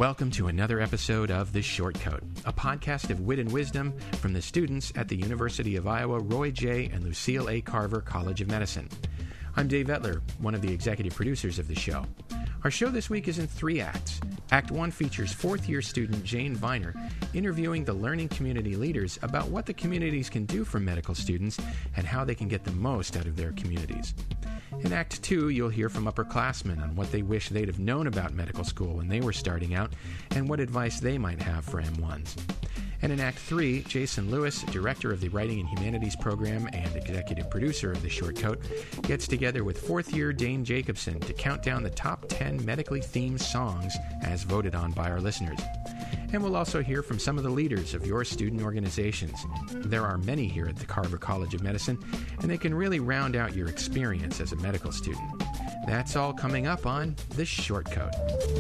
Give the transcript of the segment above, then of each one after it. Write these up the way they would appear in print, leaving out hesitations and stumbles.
Welcome to another episode of The Shortcoat, a podcast of wit and wisdom from the students at the University of Iowa Roy J. and Lucille A. Carver College of Medicine. I'm Dave Etler, one of the executive producers of the show. Our show this week is in 3 acts. Act 1 features fourth-year student Jane Viner interviewing the learning community leaders about what the communities can do for medical students and how they can get the most out of their communities. In Act 2, you'll hear from upperclassmen on what they wish they'd have known about medical school when they were starting out and what advice they might have for M1s. And in Act 3, Jason Lewis, director of the Writing and Humanities program and executive producer of The Shortcoat, gets together with fourth-year Dane Jacobson to count down the top 10 medically themed songs as voted on by our listeners. And we'll also hear from some of the leaders of your student organizations. There are many here at the Carver College of Medicine, and they can really round out your experience as a medical student. That's all coming up on The Shortcoat.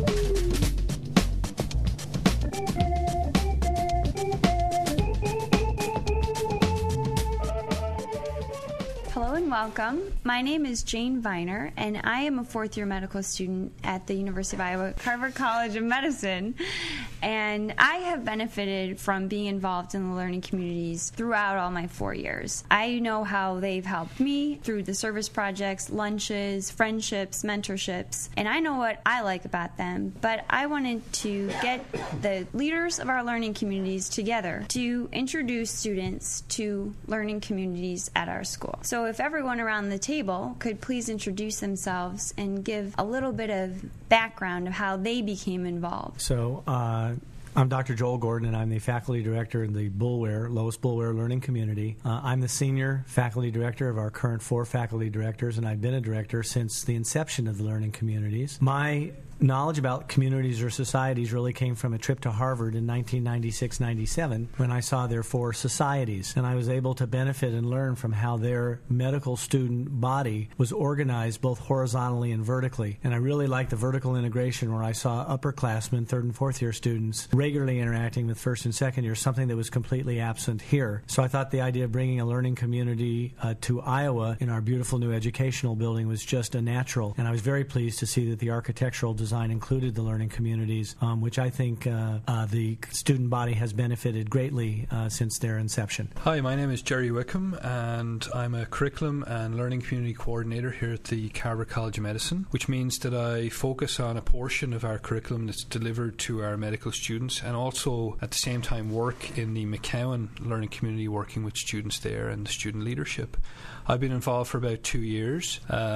Hello and welcome. My name is Jane Viner, and I am a fourth-year medical student at the University of Iowa Carver College of Medicine. And I have benefited from being involved in the learning communities throughout all my 4 years. I know how they've helped me through the service projects, lunches, friendships, mentorships, and I know what I like about them. But I wanted to get the leaders of our learning communities together to introduce students to learning communities at our school. So if everyone around the table could please introduce themselves and give a little bit of background of how they became involved. So I'm Dr. Joel Gordon, and I'm the faculty director in the Lois Boulware Learning Community. I'm the senior faculty director of our current 4 faculty directors, and I've been a director since the inception of the learning communities. My knowledge about communities or societies really came from a trip to Harvard in 1996-97 when I saw their 4 societies, and I was able to benefit and learn from how their medical student body was organized both horizontally and vertically. And I really liked the vertical integration where I saw upperclassmen, 3rd and 4th year students, regularly interacting with 1st and 2nd year, something that was completely absent here. So I thought the idea of bringing a learning community to Iowa in our beautiful new educational building was just a natural, and I was very pleased to see that the architectural design included the learning communities, which I think the student body has benefited greatly since their inception. Hi, my name is Jerry Wickham, and I'm a curriculum and learning community coordinator here at the Carver College of Medicine, which means that I focus on a portion of our curriculum that's delivered to our medical students, and also at the same time work in the McCowan learning community, working with students there and the student leadership. I've been involved for about 2 years,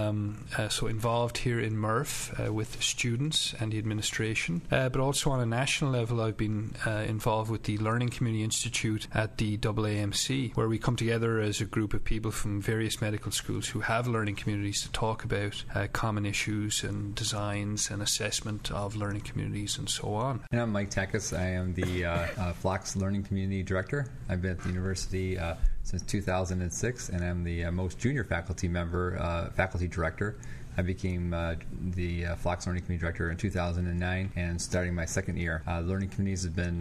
so involved here in Murph with students and the administration, but also on a national level I've been involved with the Learning Community Institute at the AAMC, where we come together as a group of people from various medical schools who have learning communities to talk about common issues and designs and assessment of learning communities and so on. And I'm Mike Takis. I am the Flox Learning Community Director. I've been at the university since 2006, and I'm the most junior faculty member, faculty director. I became the Flox Learning Community Director in 2009, and starting my 2nd year. Learning communities have been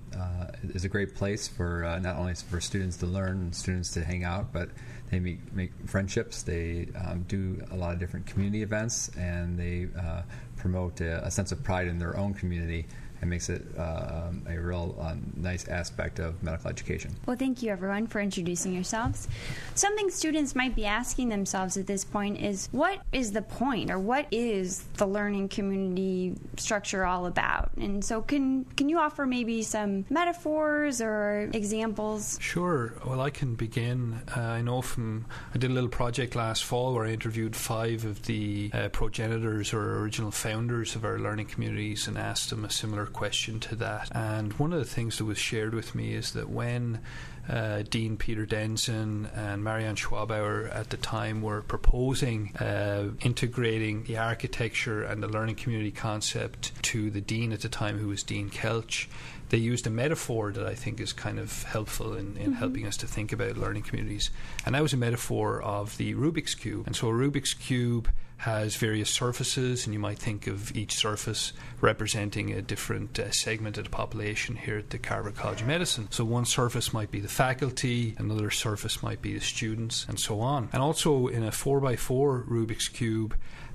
is a great place for not only for students to learn and students to hang out, but they make friendships. They do a lot of different community events, and they promote a sense of pride in their own community. It makes it a real nice aspect of medical education. Well, thank you, everyone, for introducing yourselves. Something students might be asking themselves at this point is, what is the point, or what is the learning community structure all about? And so can you offer maybe some metaphors or examples? Sure. Well, I can begin. I know I did a little project last fall where I interviewed 5 of the progenitors or original founders of our learning communities and asked them a similar question to that. And one of the things that was shared with me is that when Dean Peter Denson and Marianne Schwabauer at the time were proposing integrating the architecture and the learning community concept to the dean at the time, who was Dean Kelch, they used a metaphor that I think is kind of helpful in helping us to think about learning communities. And that was a metaphor of the Rubik's Cube. And so a Rubik's Cube has various surfaces, and you might think of each surface representing a different segment of the population here at the Carver College of Medicine. So one surface might be the faculty, another surface might be the students, and so on. And also in a 4x4 Rubik's Cube,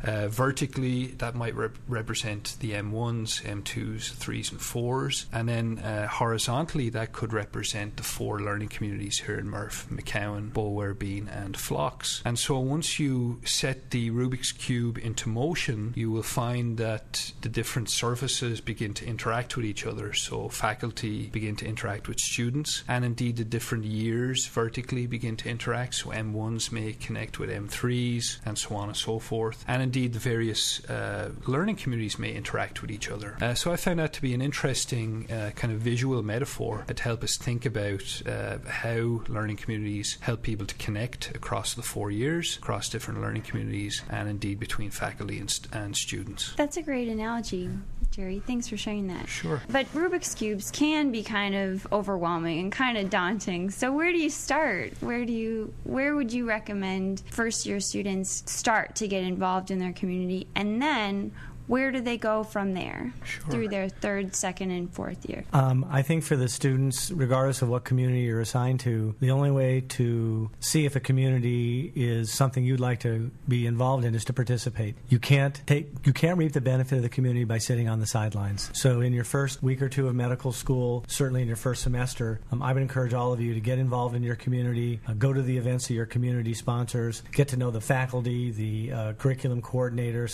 Vertically, that might represent the M1s, M2s, 3s and 4s, and then horizontally that could represent the 4 learning communities here in Murph: McCowan, Bulwer, Bean and Phlox. And so once you set the Rubik's Cube into motion, you will find that the different surfaces begin to interact with each other. So faculty begin to interact with students, and indeed the different years vertically begin to interact. So M1s may connect with M3s and so on and so forth, and indeed the various learning communities may interact with each other. So I found that to be an interesting kind of visual metaphor to help us think about how learning communities help people to connect across the 4 years, across different learning communities, and indeed between faculty and students. That's a great analogy, Jerry. Thanks for sharing that. Sure. But Rubik's Cubes can be kind of overwhelming and kind of daunting. So where do you start? Where would you recommend first-year students start to get involved in their community? And then where do they go from there through their 3rd, 2nd, and 4th year? I think for the students, regardless of what community you're assigned to, the only way to see if a community is something you'd like to be involved in is to participate. You can't reap the benefit of the community by sitting on the sidelines. So in your first week or 2 of medical school, certainly in your first semester, I would encourage all of you to get involved in your community, go to the events of your community sponsors, get to know the faculty, the curriculum coordinator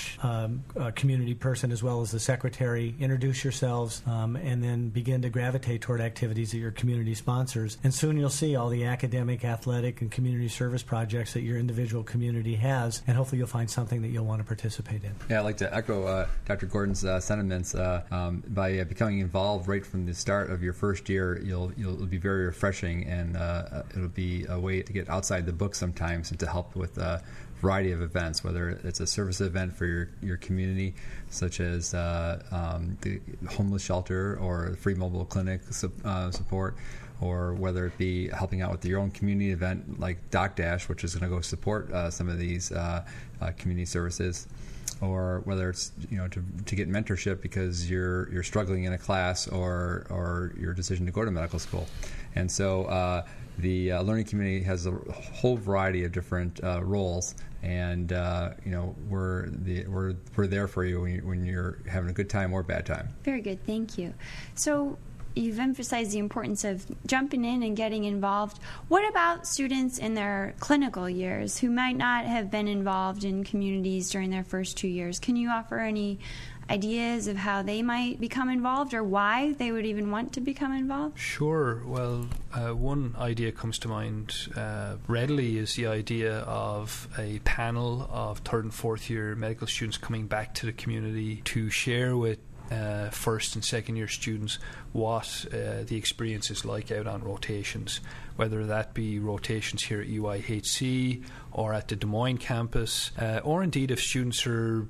/ community person, as well as the secretary. Introduce yourselves, and then begin to gravitate toward activities that your community sponsors. And soon you'll see all the academic, athletic, and community service projects that your individual community has, and hopefully you'll find something that you'll want to participate in. Yeah, I'd like to echo Dr. Gordon's sentiments. By becoming involved right from the start of your first year, it'll be very refreshing, and it'll be a way to get outside the book sometimes and to help with variety of events, whether it's a service event for your community, such as the homeless shelter or free mobile clinic support, or whether it be helping out with your own community event like Doc Dash, which is going to go support some of these community services, or whether it's to get mentorship because you're struggling in a class or your decision to go to medical school. And so the learning community has a whole variety of different roles, and we're there for you when you're having a good time or bad time. Very good, thank you. So you've emphasized the importance of jumping in and getting involved. What about students in their clinical years who might not have been involved in communities during their first 2 years? Can you offer any ideas of how they might become involved, or why they would even want to become involved? Sure. Well, one idea comes to mind readily is the idea of a panel of 3rd and 4th year medical students coming back to the community to share with first and second year students what the experience is like out on rotations, whether that be rotations here at UIHC or at the Des Moines campus, or indeed if students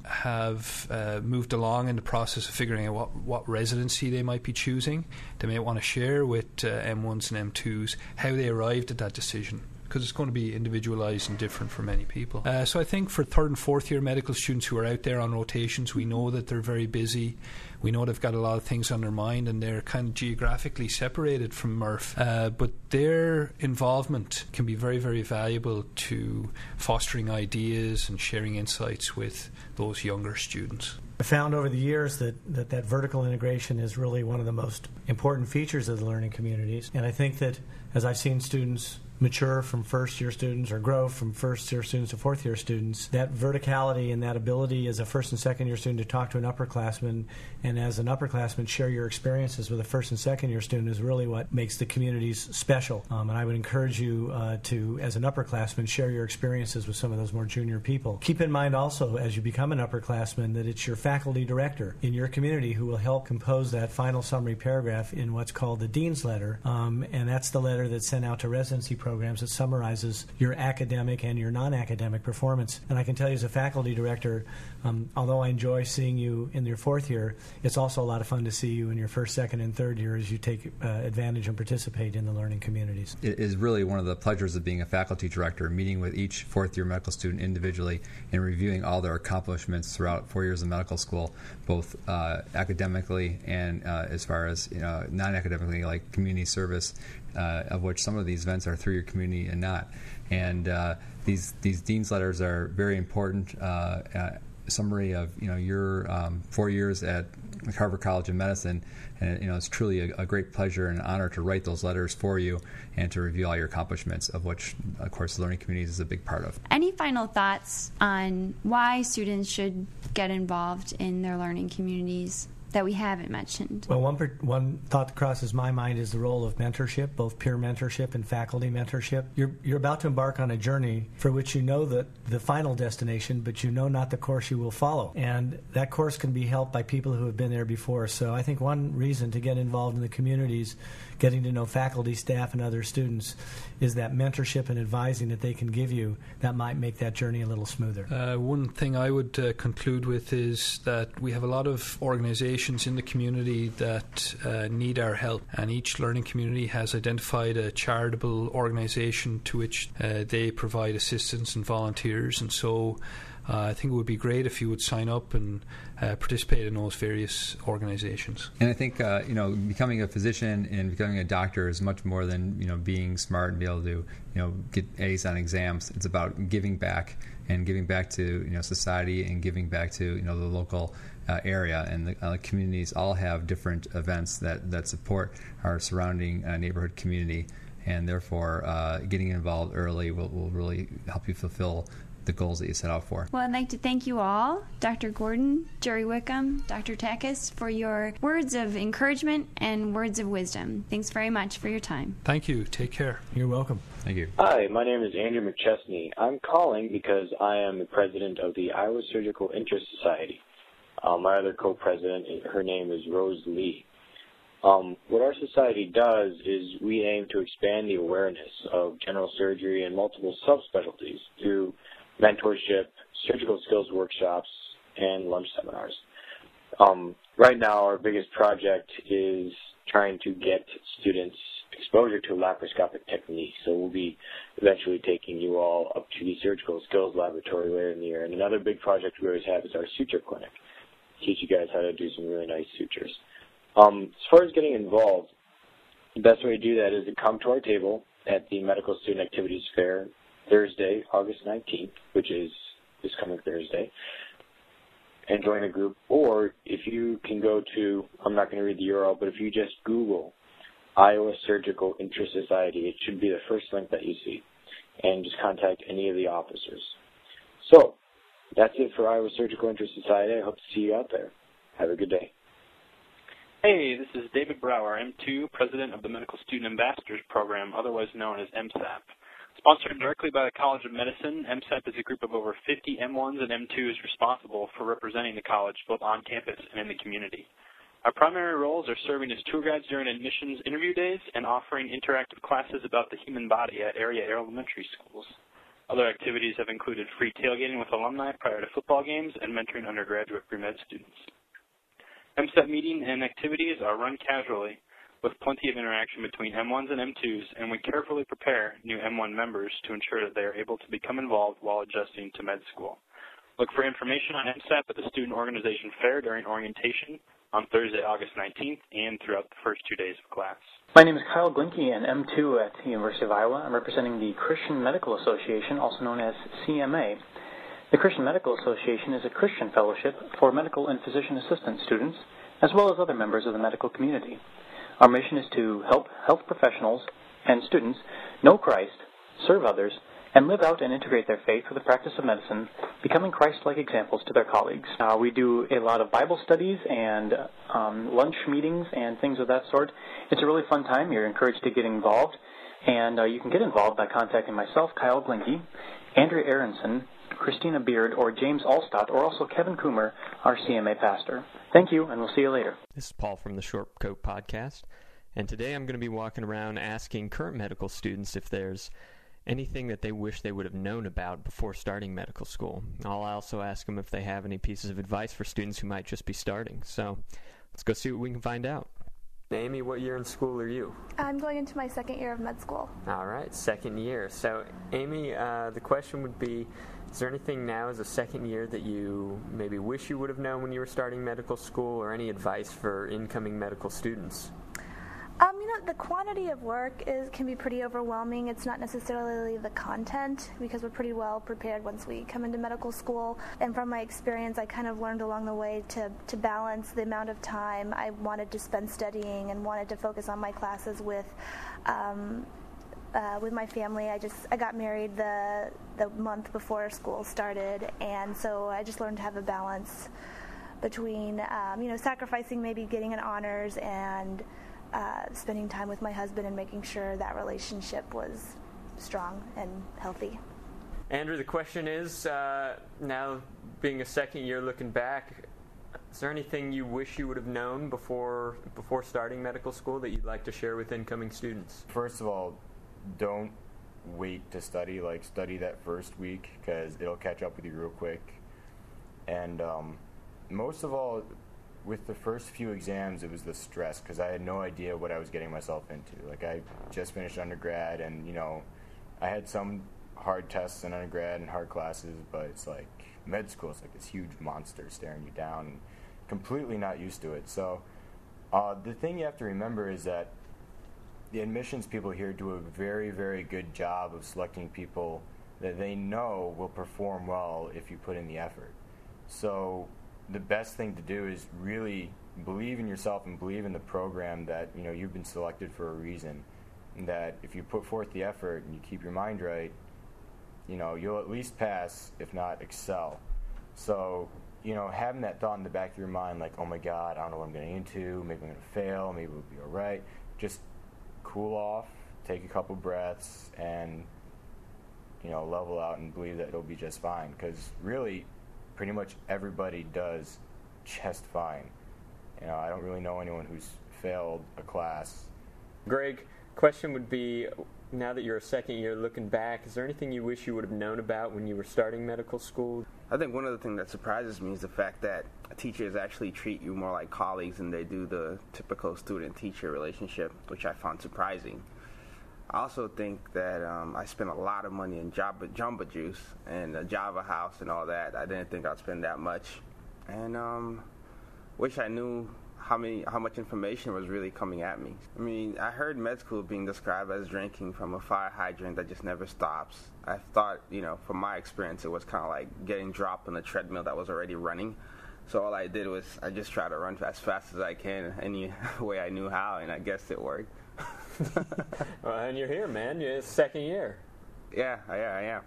have moved along in the process of figuring out what residency they might be choosing. They may want to share with M1s and M2s how they arrived at that decision, because it's going to be individualized and different for many people. So I think for 3rd and 4th year medical students who are out there on rotations, we know that they're very busy. We know they've got a lot of things on their mind, and they're kind of geographically separated from Murph. But their involvement can be very, very valuable to fostering ideas and sharing insights with those younger students. I found over the years that vertical integration is really one of the most important features of the learning communities. And I think that as I've seen students mature from first-year students or grow from first-year students to fourth-year students, that verticality and that ability as a first- and second-year student to talk to an upperclassman and as an upperclassman share your experiences with a first- and second-year student is really what makes the communities special. And I would encourage you to, as an upperclassman, share your experiences with some of those more junior people. Keep in mind also, as you become an upperclassman, that it's your faculty director in your community who will help compose that final summary paragraph in what's called the Dean's Letter, and that's the letter that's sent out to residency programs that summarizes your academic and your non-academic performance. And I can tell you as a faculty director, although I enjoy seeing you in your fourth year, it's also a lot of fun to see you in your first, second, and third year as you take advantage and participate in the learning communities. It is really one of the pleasures of being a faculty director, meeting with each fourth-year medical student individually and reviewing all their accomplishments throughout 4 years of medical school, both academically and as far as non-academically, like community service, of which some of these events are 3 your community and not. And these dean's letters are very important. Summary of your 4 years at Carver College of Medicine, and it's truly a great pleasure and an honor to write those letters for you and to review all your accomplishments, of which, of course, learning communities is a big part of. Any final thoughts on why students should get involved in their learning communities that we haven't mentioned? Well, one thought that crosses my mind is the role of mentorship, both peer mentorship and faculty mentorship. You're about to embark on a journey for which you know the final destination, but you know not the course you will follow. And that course can be helped by people who have been there before. So I think one reason to get involved in the communities, getting to know faculty, staff, and other students, is that mentorship and advising that they can give you that might make that journey a little smoother. One thing I would conclude with is that we have a lot of organizations in the community that need our help, and each learning community has identified a charitable organization to which they provide assistance and volunteers, and so I think it would be great if you would sign up and participate in those various organizations. And I think becoming a physician and becoming a doctor is much more than being smart and be able to get A's on exams. It's about giving back and giving back to society and giving back to the local area, and the communities all have different events that support our surrounding neighborhood community, and therefore getting involved early will really help you fulfill the goals that you set out for. Well, I'd like to thank you all, Dr. Gordon, Jerry Wickham, Dr. Takis, for your words of encouragement and words of wisdom. Thanks very much for your time. Thank you. Take care. You're welcome. Thank you. Hi, my name is Andrew McChesney. I'm calling because I am the president of the Iowa Surgical Interest Society. My other co-president, her name is Rose Lee. What our society does is we aim to expand the awareness of general surgery and multiple subspecialties through mentorship, surgical skills workshops, and lunch seminars. Right now, our biggest project is trying to get students exposure to laparoscopic techniques. So we'll be eventually taking you all up to the surgical skills laboratory later in the year. And another big project we always have is our suture clinic. Teach you guys how to do some really nice sutures. As far as getting involved, the best way to do that is to come to our table at the Medical Student Activities Fair Thursday, August 19th, which is this coming Thursday, and join a group. Or if you can go to, I'm not going to read the URL, but if you just Google Iowa Surgical Interest Society, it should be the first link that you see, and just contact any of the officers. So, that's it for Iowa Surgical Interest Society. I hope to see you out there. Have a good day. Hey, this is David Brower, M2, President of the Medical Student Ambassadors Program, otherwise known as MSAP. Sponsored directly by the College of Medicine, MSAP is a group of over 50 M1s and M2s responsible for representing the college both on campus and in the community. Our primary roles are serving as tour guides during admissions interview days and offering interactive classes about the human body at area elementary schools. Other activities have included free tailgating with alumni prior to football games and mentoring undergraduate pre-med students. MSAP meeting and activities are run casually with plenty of interaction between M1s and M2s, and we carefully prepare new M1 members to ensure that they are able to become involved while adjusting to med school. Look for information on MSAP at the Student Organization Fair during orientation on Thursday, August 19th, and throughout the first 2 days of class. My name is Kyle Glinke, and M2 at the University of Iowa. I'm representing the Christian Medical Association, also known as CMA. The Christian Medical Association is a Christian fellowship for medical and physician assistant students, as well as other members of the medical community. Our mission is to help health professionals and students know Christ, serve others, and live out and integrate their faith with the practice of medicine, becoming Christ-like examples to their colleagues. We do a lot of Bible studies and lunch meetings and things of that sort. It's a really fun time. You're encouraged to get involved, and you can get involved by contacting myself, Kyle Glinke, Andrea Aronson, Christina Beard, or James Allstott, or also Kevin Coomer, our CMA pastor. Thank you, and we'll see you later. This is Paul from the Short Coat Podcast, and today I'm going to be walking around asking current medical students if there's anything that they wish they would have known about before starting medical school. I'll also ask them if they have any pieces of advice for students who might just be starting. So let's go see what we can find out. Amy, what year in school are you? I'm going into my second year of med school. All right, second year. So, Amy, the question would be, is there anything now as a second year that you maybe wish you would have known when you were starting medical school, or any advice for incoming medical students? The quantity of work can be pretty overwhelming. It's not necessarily the content, because we're pretty well prepared once we come into medical school. And from my experience, I kind of learned along the way to balance the amount of time I wanted to spend studying and wanted to focus on my classes with my family. I got married the month before school started, and so I just learned to have a balance between sacrificing maybe getting an honors and spending time with my husband and making sure that relationship was strong and healthy. Andrew, the question is, now being a second year looking back, is there anything you wish you would have known before starting medical school that you'd like to share with incoming students? First of all, don't wait to study. Study that first week, because it'll catch up with you real quick. And most of all, with the first few exams, it was the stress, because I had no idea what I was getting myself into. I just finished undergrad, and I had some hard tests in undergrad and hard classes, but it's med school is this huge monster staring you down, and completely not used to it. So the thing you have to remember is that the admissions people here do a very, very good job of selecting people that they know will perform well if you put in the effort. So the best thing to do is really believe in yourself and believe in the program that you've been selected for a reason, and that if you put forth the effort and you keep your mind right, you'll at least pass, if not excel. So having that thought in the back of your mind, oh my God, I don't know what I'm getting into, maybe I'm going to fail, maybe it'll be all right, just cool off, take a couple breaths, and level out and believe that it'll be just fine, because really pretty much everybody does just fine. I don't really know anyone who's failed a class. Greg, question would be, now that you're a second year looking back, is there anything you wish you would have known about when you were starting medical school? I think one of the things that surprises me is the fact that teachers actually treat you more like colleagues than they do the typical student-teacher relationship, which I found surprising. I also think that I spent a lot of money in Jamba Juice and a Java House and all that. I didn't think I'd spend that much. And wish I knew how much information was really coming at me. I mean, I heard med school being described as drinking from a fire hydrant that just never stops. I thought, from my experience, it was kind of like getting dropped on a treadmill that was already running. So all I did was I just tried to run as fast as I can any way I knew how, and I guess it worked. Well, and you're here, man. It's second year. Yeah, I am.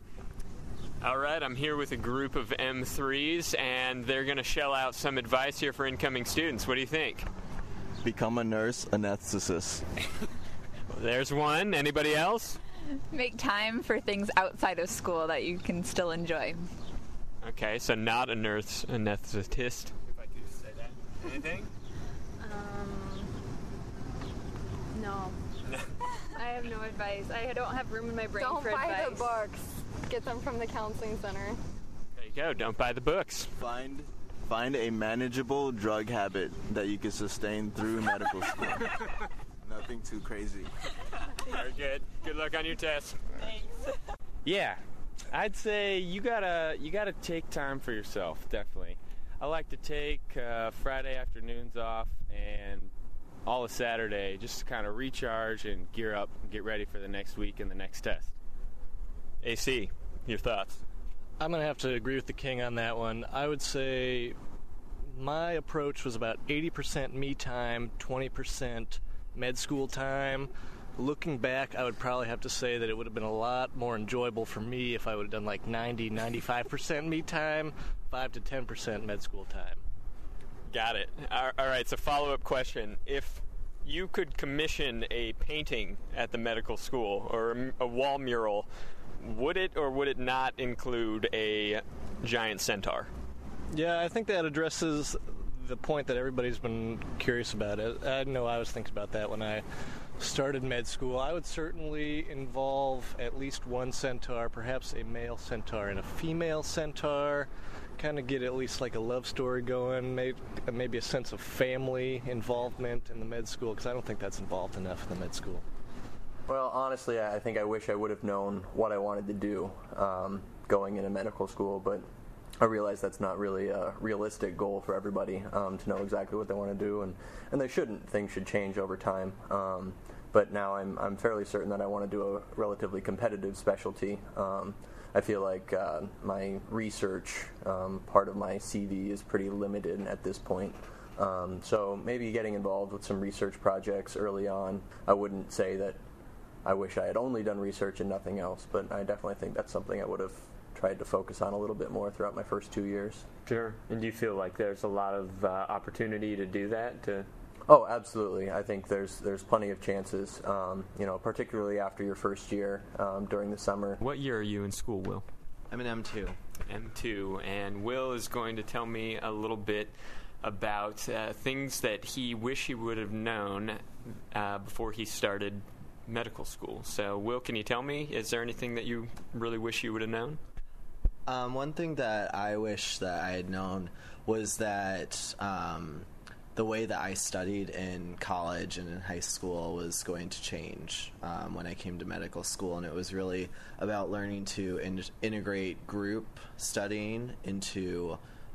All right, I'm here with a group of M3s, and they're going to shell out some advice here for incoming students. What do you think? Become a nurse anesthetist. There's one. Anybody else? Make time for things outside of school that you can still enjoy. Okay, so not a nurse anesthetist. If I could say that. Anything? No. I have no advice. I don't have room in my brain for advice. Don't buy the books. Get them from the counseling center. There you go. Don't buy the books. Find a manageable drug habit that you can sustain through medical school. Nothing too crazy. Very good. Good luck on your test. Thanks. Yeah, I'd say you gotta take time for yourself. Definitely. I like to take Friday afternoons off and all of Saturday just to kind of recharge and gear up and get ready for the next week and the next test. AC, your thoughts? I'm going to have to agree with the king on that one. I would say my approach was about 80% me time, 20% med school time. Looking back, I would probably have to say that it would have been a lot more enjoyable for me if I would have done 95% me time, 5 to 10% med school time. Got it. All right, so follow-up question. If you could commission a painting at the medical school or a wall mural, would it or would it not include a giant centaur? Yeah, I think that addresses the point that everybody's been curious about. I know I was thinking about that when I started med school. I would certainly involve at least one centaur, perhaps a male centaur and a female centaur, kind of get at least a love story going, maybe a sense of family involvement in the med school, because I don't think that's involved enough in the med school. Well, honestly, I think I wish I would have known what I wanted to do going into medical school, but I realize that's not really a realistic goal for everybody to know exactly what they want to do, and they shouldn't. Things should change over time. But now I'm fairly certain that I want to do a relatively competitive specialty. I feel like my research part of my CV is pretty limited at this point. So maybe getting involved with some research projects early on. I wouldn't say that I wish I had only done research and nothing else, but I definitely think that's something I would have tried to focus on a little bit more throughout my first 2 years. Sure. And do you feel like there's a lot of opportunity to do that? Oh, absolutely. I think there's plenty of chances, particularly after your first year during the summer. What year are you in school, Will? I'm in M2. M2. And Will is going to tell me a little bit about things that he wish he would have known before he started medical school. So, Will, can you tell me, is there anything that you really wish you would have known? One thing that I wish that I had known was that the way that I studied in college and in high school was going to change when I came to medical school, and it was really about learning to integrate group studying into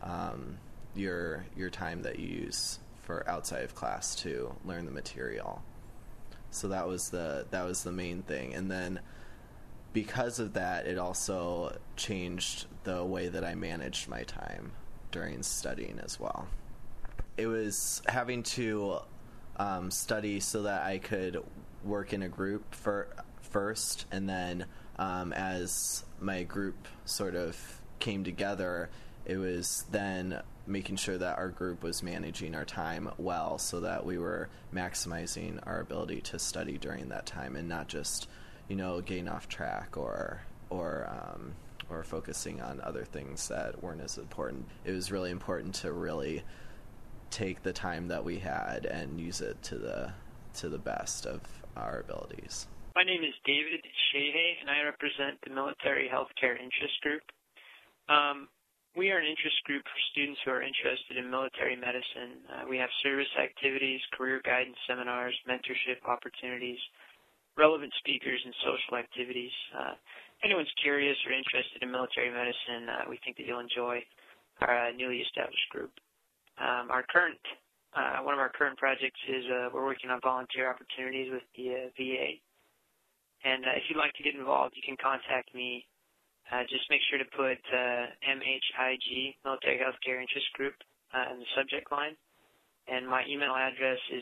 your time that you use for outside of class to learn the material. So that was the main thing, and then because of that, it also changed the way that I managed my time during studying as well. It was having to study so that I could work in a group first, and then as my group sort of came together, it was then making sure that our group was managing our time well so that we were maximizing our ability to study during that time and not just, getting off track or focusing on other things that weren't as important. It was really important to really take the time that we had and use it to the best of our abilities. My name is David Shehe, and I represent the Military Healthcare Interest Group. We are an interest group for students who are interested in military medicine. We have service activities, career guidance seminars, mentorship opportunities, relevant speakers, and social activities. Anyone's curious or interested in military medicine, we think that you'll enjoy our newly established group. One of our current projects is we're working on volunteer opportunities with the VA. And if you'd like to get involved, you can contact me. Just make sure to put MHIG, Military Healthcare Interest Group, in the subject line. And my email address is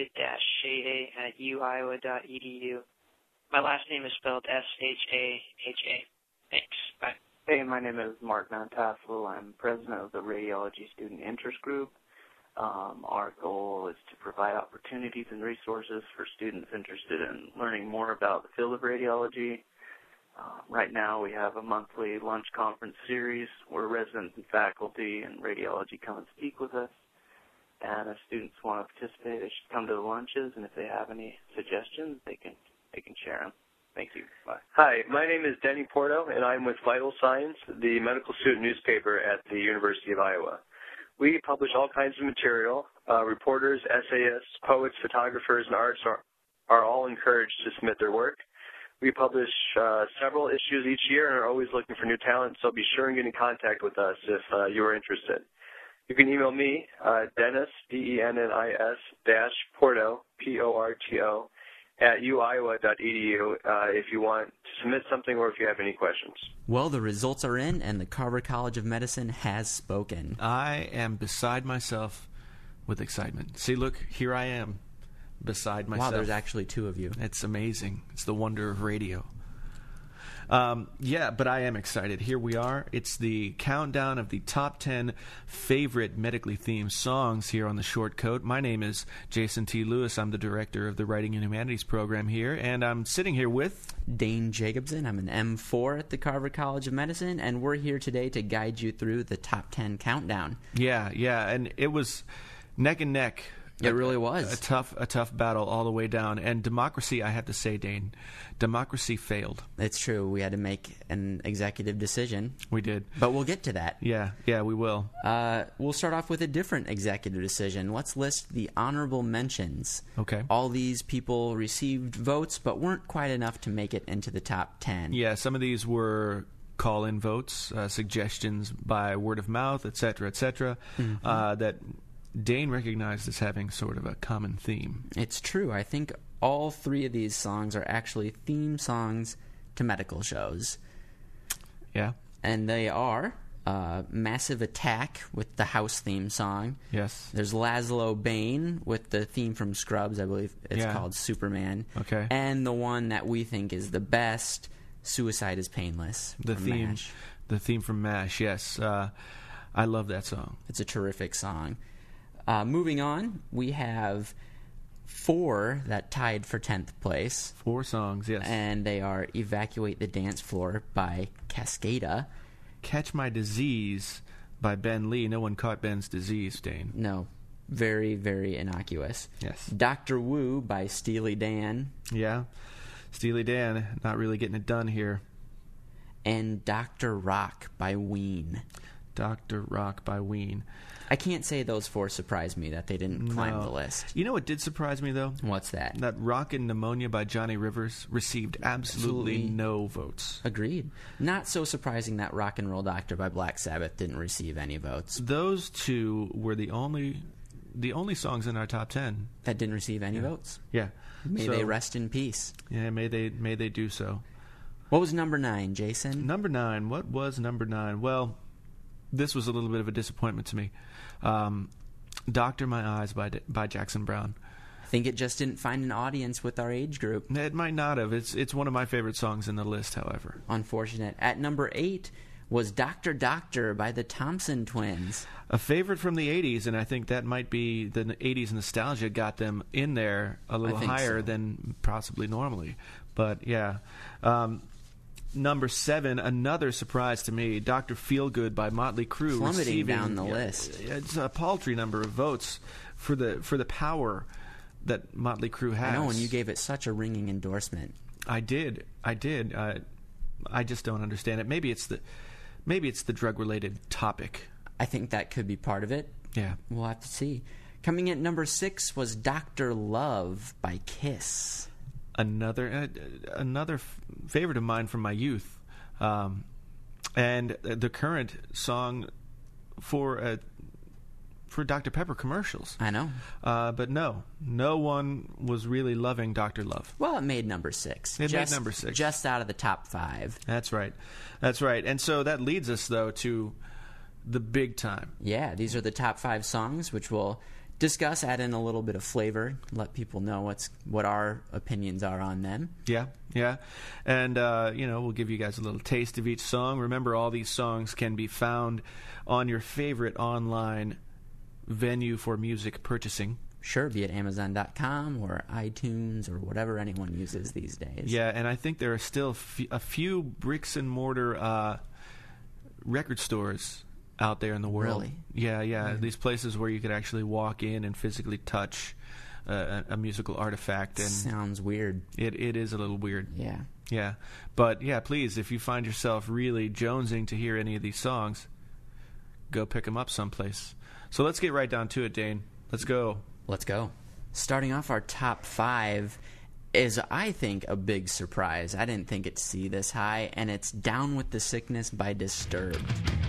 david-shehe@uiowa.edu. My last name is spelled S-H-A-H-A. Thanks. Bye. Hey, my name is Mark Mantaslu. I'm president of the Radiology Student Interest Group. Our goal is to provide opportunities and resources for students interested in learning more about the field of radiology. Right now we have a monthly lunch conference series where residents and faculty in radiology come and speak with us. And if students want to participate, they should come to the lunches, and if they have any suggestions, they can share them. Thank you. Bye. Hi, my name is Denny Porto, and I'm with Vital Signs, the medical student newspaper at the University of Iowa. We publish all kinds of material. Reporters, essayists, poets, photographers, and artists are all encouraged to submit their work. We publish several issues each year and are always looking for new talent, so be sure and get in contact with us if you are interested. You can email me, Dennis, D-E-N-N-I-S, Porto, P-O-R-T-O, at uiowa.edu if you want to submit something or if you have any questions. Well, the results are in, and the Carver College of Medicine has spoken. I am beside myself with excitement. See, look, here I am, beside myself. Wow, there's actually two of you. It's amazing. It's the wonder of radio. Yeah, but I am excited. Here we are. It's the countdown of the top 10 favorite medically themed songs here on the Short Coat. My name is Jason T. Lewis. I'm the director of the Writing and Humanities program here, and I'm sitting here with Dane Jacobson. I'm an M4 at the Carver College of Medicine, and we're here today to guide you through the top 10 countdown. Yeah, and it was neck and neck. It really was. A tough battle all the way down. And democracy, I have to say, Dane, democracy failed. It's true. We had to make an executive decision. We did. But we'll get to that. Yeah, we will. We'll start off with a different executive decision. Let's list the honorable mentions. Okay. All these people received votes but weren't quite enough to make it into the top 10. Yeah, some of these were call-in votes, suggestions by word of mouth, etc., etc., that Dane recognized as having sort of a common theme. It's true. I think all three of these songs are actually theme songs to medical shows. Yeah. And they are Massive Attack with the house theme song. Yes. There's Laszlo Bane with the theme from Scrubs, I believe it's called Superman. Okay. And the one that we think is the best, Suicide is Painless. The theme, MASH. The theme from MASH, yes. I love that song. It's a terrific song. Moving on, we have 4 that tied for 10th place. 4 songs, yes. And they are Evacuate the Dance Floor by Cascada. Catch My Disease by Ben Lee. No one caught Ben's disease, Dane. No. Very, very innocuous. Yes. Dr. Wu by Steely Dan. Yeah. Steely Dan, not really getting it done here. And Dr. Rock by Ween. Dr. Rock by Ween. I can't say those 4 surprised me that they didn't climb the list. You know what did surprise me, though? What's that? That Rockin' Pneumonia by Johnny Rivers received absolutely no votes. Agreed. Not so surprising that Rock and Roll Doctor by Black Sabbath didn't receive any votes. Those 2 were the only songs in our top 10 that didn't receive any votes. Yeah. May they rest in peace. Yeah, may they do so. What was number 9, Jason? Number 9. What was number 9? Well, this was a little bit of a disappointment to me. Doctor My Eyes by Jackson Browne. I think it just didn't find an audience with our age group. It might not have. It's one of my favorite songs in the list, however. Unfortunate. At number 8 was Dr. Doctor by the Thompson Twins. A favorite from the 80s, and I think that might be the 80s nostalgia got them in there a little higher than possibly normally. But, yeah. Number 7, another surprise to me, Dr. Feelgood by Motley Crue. Plummeting down the list. It's a paltry number of votes for the power that Motley Crue has. I know, and you gave it such a ringing endorsement. I did. I just don't understand it. Maybe it's the drug-related topic. I think that could be part of it. Yeah. We'll have to see. Coming in at number 6 was Dr. Love by Kiss. Another favorite of mine from my youth, and the current song for Dr. Pepper commercials. I know, but no one was really loving Dr. Love. Well, it made number 6. It made number 6, just out of the top 5. That's right. And so that leads us though to the big time. Yeah, these are the top 5 songs, which we'll discuss, add in a little bit of flavor, let people know what our opinions are on them. Yeah. And, we'll give you guys a little taste of each song. Remember, all these songs can be found on your favorite online venue for music purchasing. Sure, be it Amazon.com or iTunes or whatever anyone uses these days. Yeah, and I think there are still a few bricks and mortar record stores out there in the world. Really? Yeah. These places where you could actually walk in and physically touch a musical artifact. And sounds weird. It is a little weird. Yeah. But yeah, please, if you find yourself really jonesing to hear any of these songs, go pick them up someplace. So let's get right down to it, Dane. Let's go. Starting off our top 5 is, I think, a big surprise. I didn't think it'd see this high, and it's Down with the Sickness by Disturbed.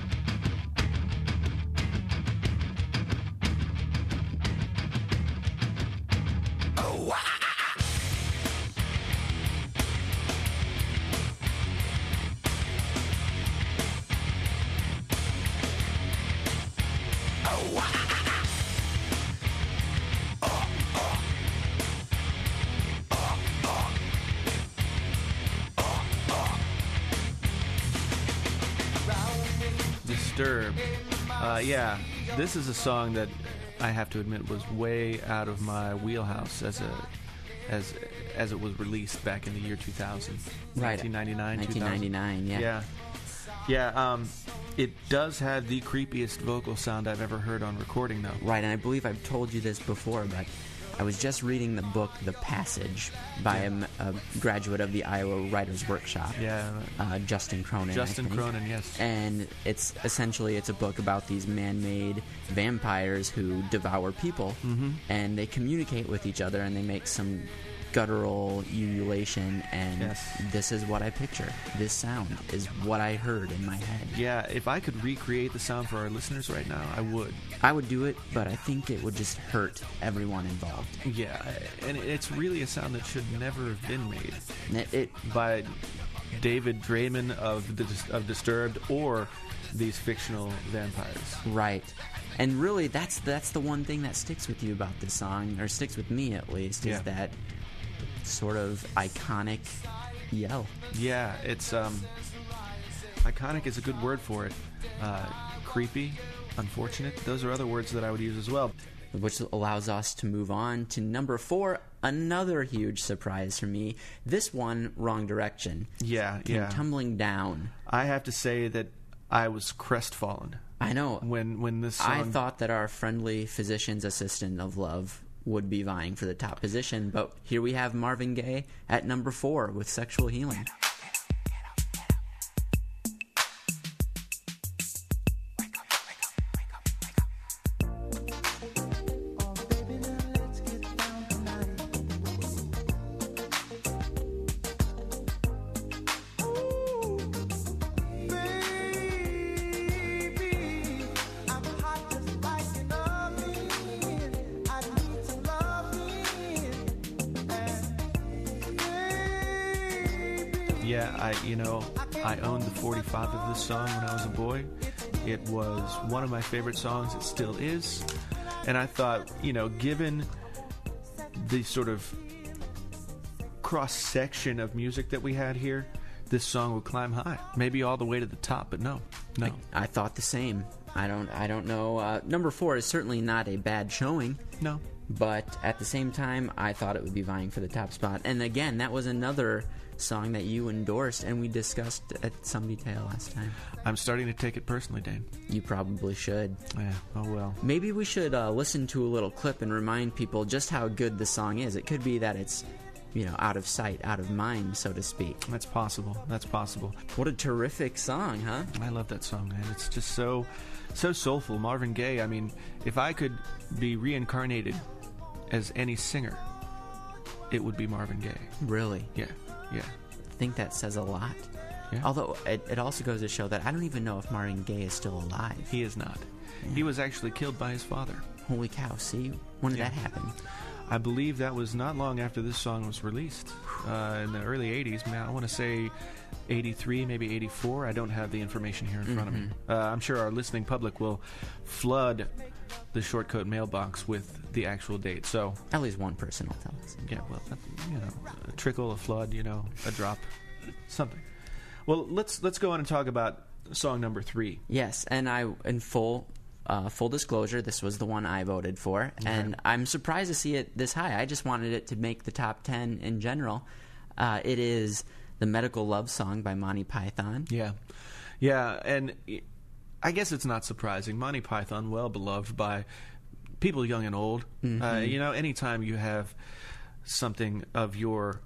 Disturbed. Yeah, this is a song that I have to admit was way out of my wheelhouse as it was released back in the year 2000. Right. 1999, yeah. Yeah, it does have the creepiest vocal sound I've ever heard on recording, though. Right, and I believe I've told you this before, but I was just reading the book The Passage by a graduate of the Iowa Writers Workshop. Yeah. Justin Cronin. Justin Cronin, yes. And it's a book about these man-made vampires who devour people, and they communicate with each other, and they make some guttural ululation, and Yes. this is what I picture. This sound is what I heard in my head. Yeah, if I could recreate the sound for our listeners right now, I would. I would do it, but I think it would just hurt everyone involved. Yeah, and it's really a sound that should never have been made It by David Draymond of Disturbed or these fictional vampires. Right. And really, that's the one thing that sticks with you about this song, or sticks with me at least, is that sort of iconic yell. Yeah, it's iconic is a good word for it. Creepy, unfortunate. Those are other words that I would use as well. Which allows us to move on to number 4, another huge surprise for me. This one, Wrong Direction. Yeah. Came tumbling down. I have to say that I was crestfallen. I know. When this song... I thought that our friendly physician's assistant of love would be vying for the top position, but here we have Marvin Gaye at number 4 with Sexual Healing. Yeah, I owned the 45 of this song when I was a boy. It was one of my favorite songs. It still is. And I thought, given the sort of cross-section of music that we had here, this song would climb high. Maybe all the way to the top, but no. I thought the same. I don't know. Number 4 is certainly not a bad showing. No. But at the same time, I thought it would be vying for the top spot. And again, that was another song that you endorsed and we discussed at some detail last time. I'm starting to take it personally, Dane. You probably should. Yeah, oh well. Maybe we should listen to a little clip and remind people just how good the song is. It could be that it's, out of sight, out of mind, so to speak. That's possible. What a terrific song, huh? I love that song, man. It's just so soulful. Marvin Gaye, I mean, if I could be reincarnated as any singer, it would be Marvin Gaye. Really? Yeah. I think that says a lot. Yeah. Although it also goes to show that I don't even know if Marvin Gaye is still alive. He is not. Yeah. He was actually killed by his father. Holy cow, see? When did that happen? I believe that was not long after this song was released, in the early 80s. Man, I want to say 83, maybe 84. I don't have the information here in front of me. I'm sure our listening public will flood the Shortcoat mailbox with the actual date. So at least one person will tell us. Yeah, well, a trickle, a flood, a drop, something. Well, let's go on and talk about song number 3. Yes, and in full disclosure, this was the one I voted for, and I'm surprised to see it this high. I just wanted it to make the top 10 in general. It is The Medical Love Song by Monty Python. Yeah, and I guess it's not surprising. Monty Python, well beloved by people young and old. Mm-hmm. Anytime you have something of your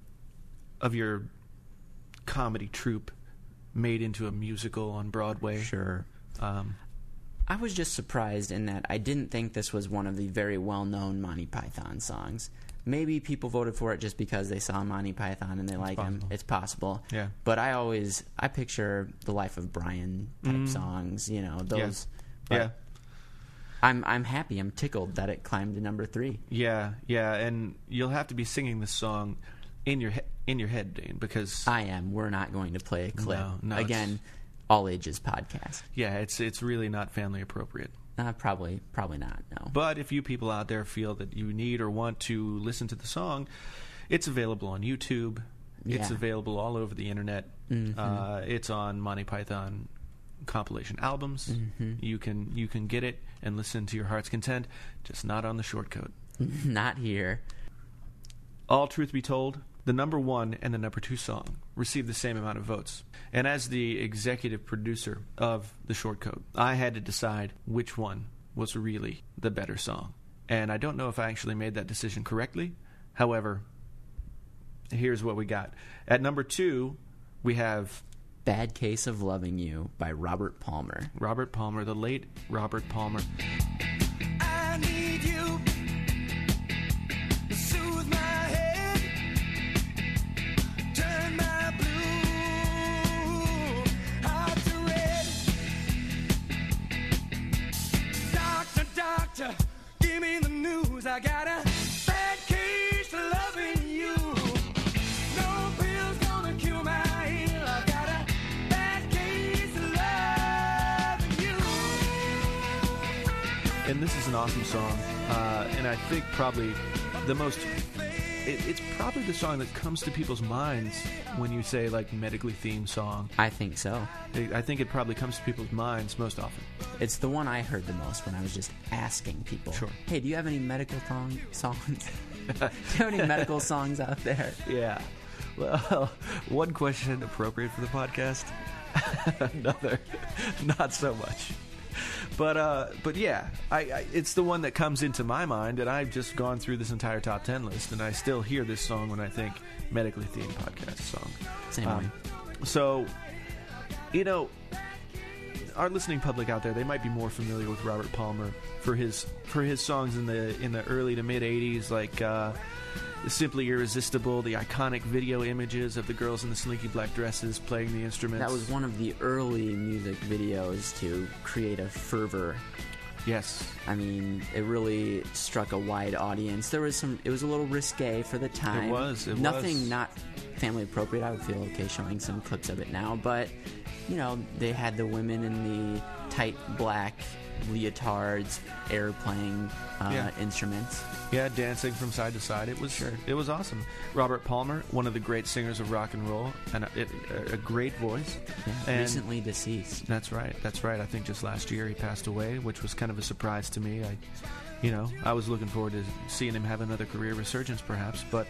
comedy troupe made into a musical on Broadway. Sure. I was just surprised in that I didn't think this was one of the very well-known Monty Python songs. Maybe people voted for it just because they saw Monty Python and they like him. It's possible. Yeah. But I picture the Life of Brian type songs, those. Yeah. I'm happy. I'm tickled that it climbed to number 3. Yeah, and you'll have to be singing this song in your head, Dane, because I am. We're not going to play a clip. No, again, all ages podcast. Yeah, it's really not family appropriate. Probably not, no. But if you people out there feel that you need or want to listen to the song, it's available on YouTube. Yeah. It's available all over the internet. Mm-hmm. It's on Monty Python compilation albums. Mm-hmm. You can get it and listen to your heart's content, just not on the Shortcoat. Not here. All truth be told, the number 1 and the number 2 song received the same amount of votes. And as the executive producer of the Shortcoat, I had to decide which one was really the better song. And I don't know if I actually made that decision correctly. However, here's what we got. At number 2, we have Bad Case of Loving You by Robert Palmer. Robert Palmer, the late Robert Palmer. I need you to soothe my head. And this is an awesome song. And I think probably the most... It's probably the song that comes to people's minds when you say, like, medically themed song. I think so. I think it probably comes to people's minds most often. It's the one I heard the most when I was just asking people. Sure. Hey, do you have any medical songs? Do you have any medical songs out there? Yeah. Well, one question appropriate for the podcast. Another, not so much. But yeah, it's the one that comes into my mind, and I've just gone through this entire top 10 list, and I still hear this song when I think medically themed podcast song. Same way. So, you know, our listening public out there, they might be more familiar with Robert Palmer for his songs in the early to mid 80s, like Simply Irresistible, the iconic video images of the girls in the slinky black dresses playing the instruments. That was one of the early music videos to create a fervor. Yes. I mean, it really struck a wide audience. It was a little risque for the time. It was. Nothing not family appropriate. I would feel okay showing some clips of it now, but, you know, they had the women in the tight black leotards, air-playing instruments. Yeah, dancing from side to side. It was awesome. Robert Palmer, one of the great singers of rock and roll, and a great voice. Yeah, and recently deceased. That's right. I think just last year he passed away, which was kind of a surprise to me. I was looking forward to seeing him have another career resurgence, perhaps, but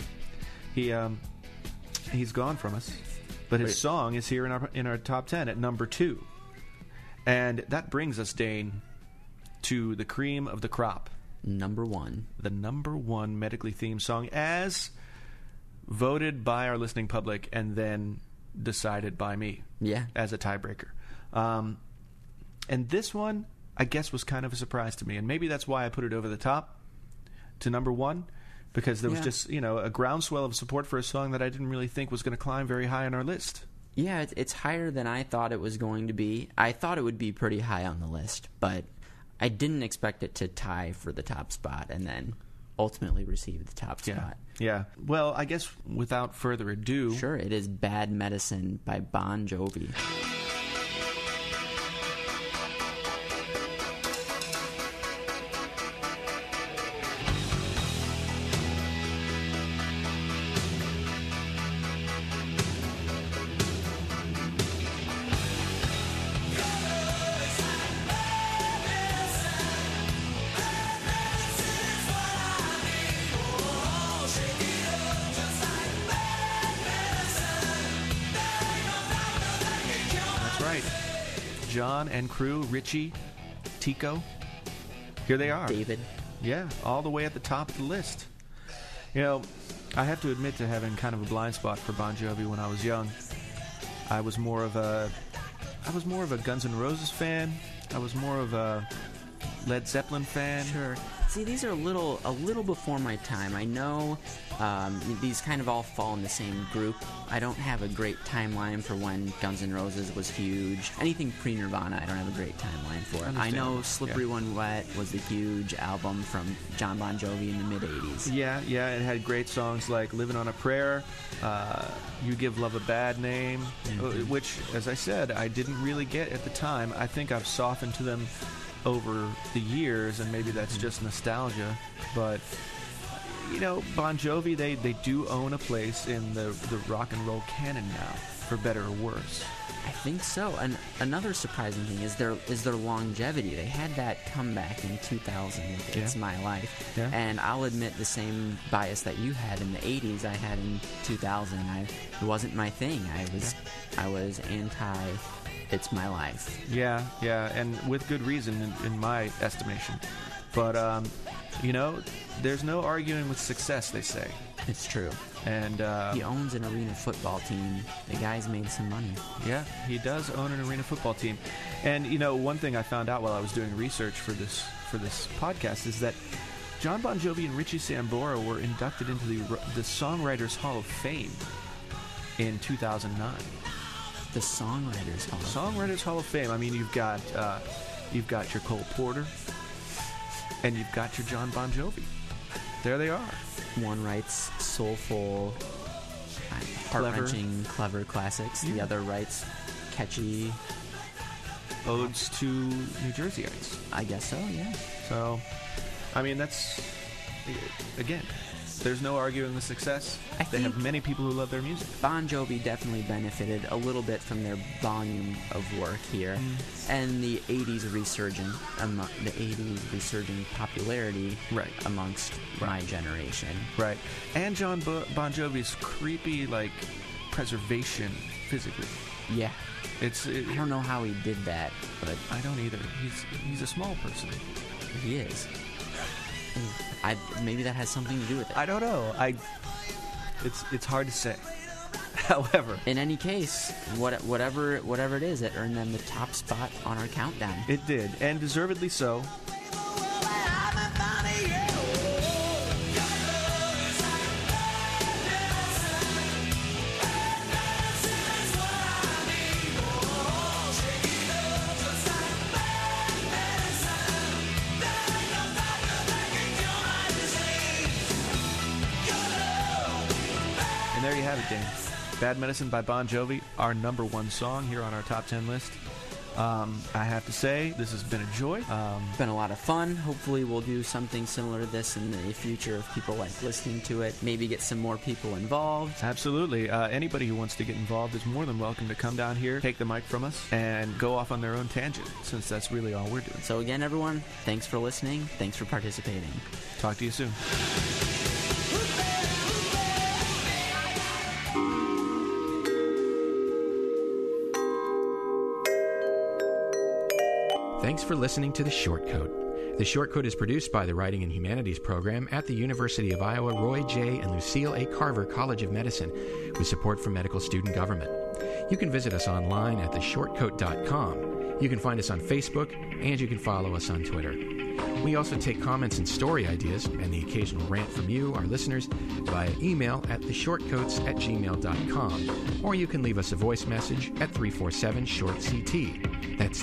he's gone from us. But his song is here in our top 10 at number 2. And that brings us, Dane, to the cream of the crop. Number 1. The number 1 medically themed song as voted by our listening public and then decided by me. Yeah. As a tiebreaker. And this one, I guess, was kind of a surprise to me. And maybe that's why I put it over the top to number 1. Because there was just, a groundswell of support for a song that I didn't really think was going to climb very high on our list. Yeah, it's higher than I thought it was going to be. I thought it would be pretty high on the list, but I didn't expect it to tie for the top spot and then ultimately receive the top spot. Yeah. Well, I guess without further ado... Sure, it is Bad Medicine by Bon Jovi. John and crew, Richie, Tico, here they are. David. Yeah, all the way at the top of the list. You know, I have to admit to having kind of a blind spot for Bon Jovi when I was young. I was more of a Guns N' Roses fan. I was more of a Led Zeppelin fan. Sure. See, these are a little before my time. I know these kind of all fall in the same group. I don't have a great timeline for when Guns N' Roses was huge. Anything pre-Nirvana, I don't have a great timeline for. I know Slippery When Wet was the huge album from John Bon Jovi in the mid-'80s. Yeah, it had great songs like Living on a Prayer, You Give Love a Bad Name, which, as I said, I didn't really get at the time. I think I've softened to them over the years, and maybe that's just nostalgia, but Bon Jovi, they do own a place in the rock and roll canon now, for better or worse. I think so. And another surprising thing is their longevity. They had that comeback in 2000 with It's My Life. Yeah. And I'll admit the same bias that you had in the 80s I had in 2000. It wasn't my thing. I was anti It's My Life. Yeah, and with good reason in my estimation. But, there's no arguing with success, they say. It's true. And he owns an arena football team. The guy's made some money. Yeah, he does own an arena football team. And, one thing I found out while I was doing research for this podcast is that John Bon Jovi and Richie Sambora were inducted into the Songwriters Hall of Fame in 2009. The Songwriters Hall. Songwriters Hall of Fame. I mean, you've got your Cole Porter, and you've got your John Bon Jovi. There they are. One writes soulful, heart-wrenching, clever classics. The other writes catchy, odes to New Jerseyites. I guess so, yeah. So, I mean, that's, again, there's no arguing the success. They have many people who love their music. Bon Jovi definitely benefited a little bit from their volume of work here, and the 80s resurging popularity amongst my generation. Right. And John Bon Jovi's creepy, like, preservation physically. Yeah. I don't know how he did that, but I don't either. He's a small person. He is. Maybe that has something to do with it. I don't know. It's hard to say. However, in any case, whatever it is, it earned them the top spot on our countdown. It did, and deservedly so. And there you have it, Dane. Bad Medicine by Bon Jovi, our number one song here on our top 10 list. I have to say, this has been a joy. It's been a lot of fun. Hopefully we'll do something similar to this in the future if people like listening to it. Maybe get some more people involved. Absolutely. Anybody who wants to get involved is more than welcome to come down here, take the mic from us, and go off on their own tangent, since that's really all we're doing. So again, everyone, thanks for listening. Thanks for participating. Talk to you soon. Thanks for listening to The Short Coat. The Short Coat is produced by the Writing and Humanities program at the University of Iowa Roy J. and Lucille A. Carver College of Medicine, with support from Medical Student Government. You can visit us online at theshortcoat.com. You can find us on Facebook, and you can follow us on Twitter. We also take comments and story ideas, and the occasional rant from you, our listeners, via email at theshortcoats@gmail.com, or you can leave us a voice message at 347-SHORT-CT. That's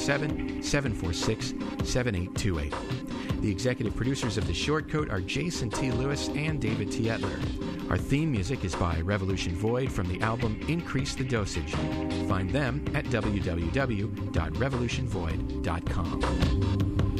347-746-7828. The executive producers of The Short Coat are Jason T. Lewis and David T. Etler. Our theme music is by Revolution Void from the album Increase the Dosage. Find them at www.revolutionvoid.com.